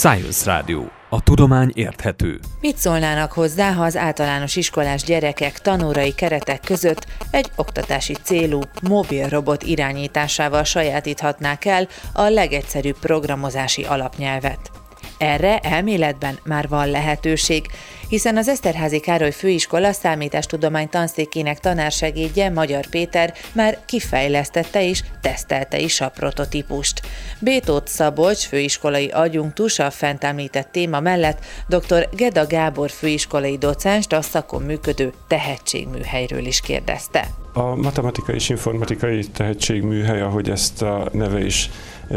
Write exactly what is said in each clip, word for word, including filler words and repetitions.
Science Radio. A tudomány érthető. Mit szólnának hozzá, ha az általános iskolás gyerekek tanórai keretek között egy oktatási célú mobil robot irányításával sajátíthatnák el a legegyszerűbb programozási alapnyelvet? Erre elméletben már van lehetőség, hiszen az Eszterházy Károly Főiskola Számítástudomány Tanszékének tanársegédje, Magyar Péter már kifejlesztette és tesztelte is a prototípust. B. Tóth Szabolcs főiskolai adjunktus a fent említett téma mellett dr. Geda Gábor főiskolai docenst a szakon működő tehetségműhelyről is kérdezte. A matematikai és informatikai tehetségműhely, ahogy ezt a neve is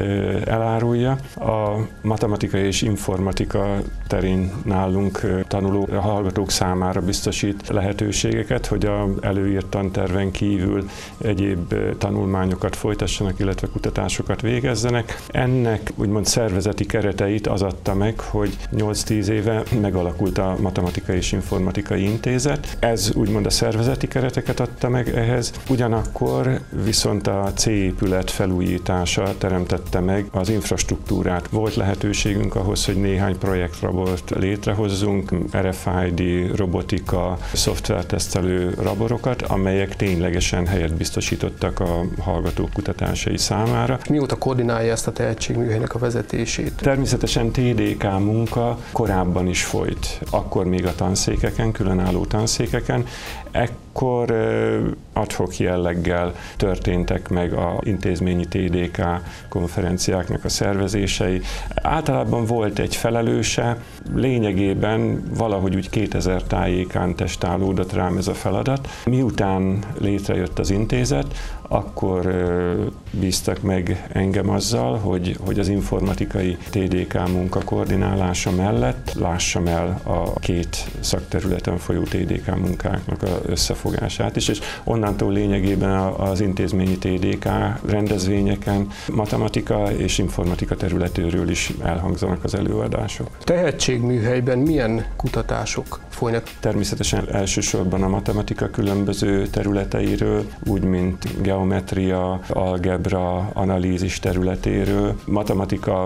elárulja, a matematika és informatika terén nálunk tanuló hallgatók számára biztosít lehetőségeket, hogy az előírt tanterven kívül egyéb tanulmányokat folytassanak, illetve kutatásokat végezzenek. Ennek úgymond szervezeti kereteit az adta meg, hogy nyolc-tíz éve megalakult a Matematikai és Informatikai Intézet. Ez úgymond a szervezeti kereteket adta meg ehhez, ugyanakkor viszont a C-épület felújítása teremtette meg az infrastruktúrát. Volt lehetőségünk ahhoz, hogy néhány projektrabort létrehozzunk, er ef i dé, robotika, szoftvertesztelő laborokat, amelyek ténylegesen helyet biztosítottak a hallgatók kutatásai számára. Mióta koordinálja ezt a tehetségműhelynek a vezetését? Természetesen té dé ká munka korábban is folyt, akkor még a tanszékeken, különálló tanszékeken. Ekkor ad hoc jelleggel történtek meg az intézményi té dé ká konferenciáknak a szervezései. Általában volt egy felelőse, lényegében valahogy úgy kétezer tájékán testálódott rám ez a feladat. Miután létrejött az intézet, akkor bíztak meg engem azzal, hogy, hogy az informatikai té dé ká munka koordinálása mellett lássam el a két szakterületen folyó té dé ká munkáknak az összefogását is, és onnantól lényegében az intézményi té dé ká rendezvényeken matematika és informatika területéről is elhangzanak az előadások. Tehetségműhelyben milyen kutatások folynak? Természetesen elsősorban a matematika különböző területeiről, úgy mint geometria, algebra, analízis területéről. Matematika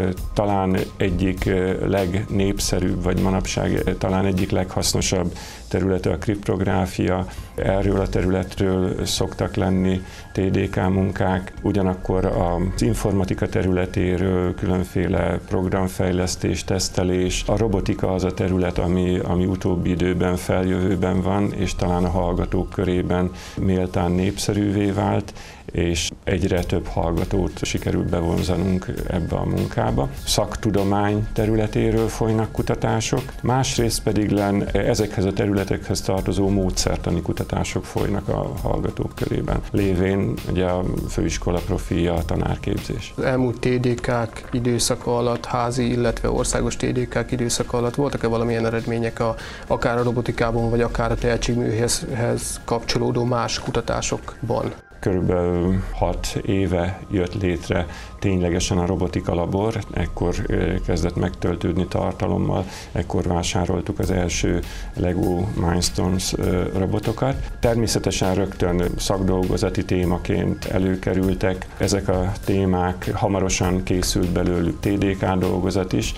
talán egyik legnépszerűbb, vagy manapság talán egyik leghasznosabb területe a kriptográfia. Erről a területről szoktak lenni té dé ká munkák, ugyanakkor az informatika területéről különféle programfejlesztés, tesztelés. A robotika az a terület, ami, ami utóbbi időben feljövőben van, és talán a hallgatók körében méltán népszerűvé vált, és egyre több hallgatót sikerült bevonzanunk ebbe a munkába. Szaktudomány területéről folynak kutatások, másrészt pedig len ezekhez a területekhez tartozó módszertani kutatások folynak a hallgatók körében. Lévén ugye a főiskola profilja a tanárképzés. Az elmúlt té dé ká-k időszaka alatt, házi, illetve országos té dé ká-k időszaka alatt voltak-e valamilyen eredmények a, akár a robotikában, vagy akár a tehetségműhelyhez kapcsolódó más kutatásokban? Körülbelül hat éve jött létre ténylegesen a robotika labor, ekkor kezdett megtöltődni tartalommal, ekkor vásároltuk az első Lego Mindstorms robotokat. Természetesen rögtön szakdolgozati témaként előkerültek ezek a témák, hamarosan készült belőlük té dé ká dolgozat is,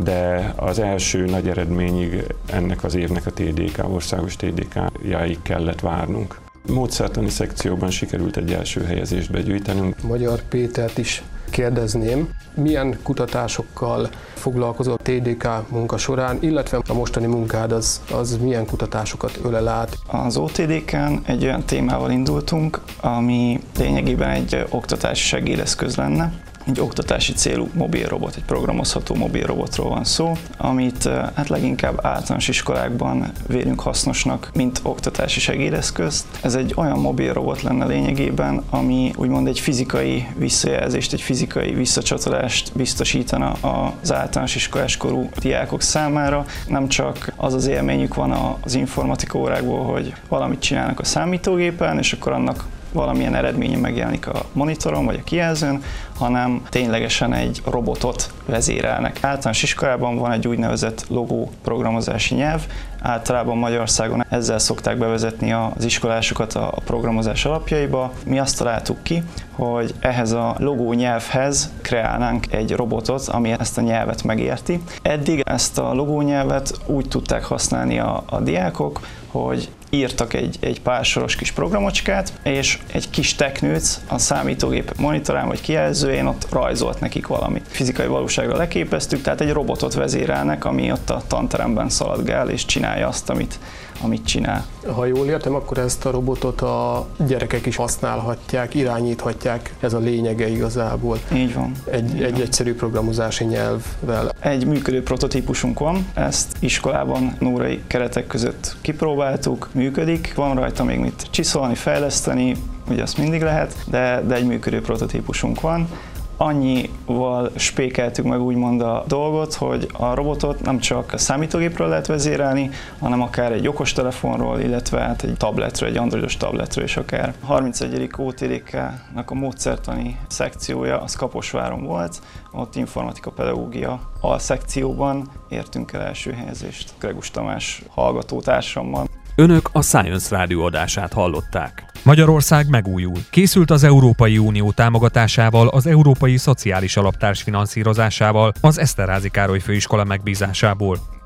de az első nagy eredményig ennek az évnek a té dé ká, országos té dé ká-jáig kellett várnunk. Módszertani szekcióban sikerült egy első helyezést begyűjtenünk. Magyar Pétert is kérdezném, milyen kutatásokkal foglalkozol a té dé ká munka során, illetve a mostani munkád az, az milyen kutatásokat ölel át? Az o té dé ká-n egy olyan témával indultunk, ami lényegében egy oktatási segédeszköz lenne. Egy oktatási célú mobil robot, egy programozható mobil robotról van szó, amit hát leginkább általános iskolákban vélünk hasznosnak, mint oktatási segédeszközt. Ez egy olyan mobil robot lenne lényegében, ami úgymond egy fizikai visszajelzést, egy fizikai visszacsatolást biztosítana az általános iskolás korú diákok számára. Nem csak az az élményük van az informatika órákból, hogy valamit csinálnak a számítógépen, és akkor annak valamilyen eredménye megjelenik a monitoron vagy a kijelzőn, hanem ténylegesen egy robotot vezérelnek. Általános iskolában van egy úgynevezett logó programozási nyelv, általában Magyarországon ezzel szokták bevezetni az iskolásokat a programozás alapjaiba. Mi azt találtuk ki, hogy ehhez a logó nyelvhez kreálnánk egy robotot, ami ezt a nyelvet megérti. Eddig ezt a logó nyelvet úgy tudták használni a, a diákok, hogy írtak egy, egy pár soros kis programocskát, és egy kis teknőc a számítógép monitorán vagy kijelzőjén ott rajzolt nekik valamit. Fizikai valóságra leképeztük, tehát egy robotot vezérelnek, ami ott a tanteremben szaladgál és csinálja azt, amit, amit csinál. Ha jól értem, akkor ezt a robotot a gyerekek is használhatják, irányíthatják, ez a lényege igazából. Így van. Egy, Így egy van. egyszerű programozási nyelvvel. Egy működő prototípusunk van, ezt iskolában nórai keretek között kipróbáltuk, működik, van rajta még mit csiszolni, fejleszteni, ugye azt mindig lehet, de, de egy működő prototípusunk van. Annyival spékeltük meg úgymond a dolgot, hogy a robotot nem csak a számítógépről lehet vezérelni, hanem akár egy okostelefonról, illetve hát egy tabletről, egy androidos tabletről is akár. A harmincegyedik ó té dé ká-nak a módszertani szekciója az Kaposváron volt, ott informatika pedagógia alszekcióban értünk el első helyezést Gregus Tamás hallgatótársammal. Önök a Science Rádió adását hallották. Magyarország megújul. Készült az Európai Unió támogatásával, az Európai Szociális Alap társfinanszírozásával, az Eszterházy Károly Főiskola megbízásából.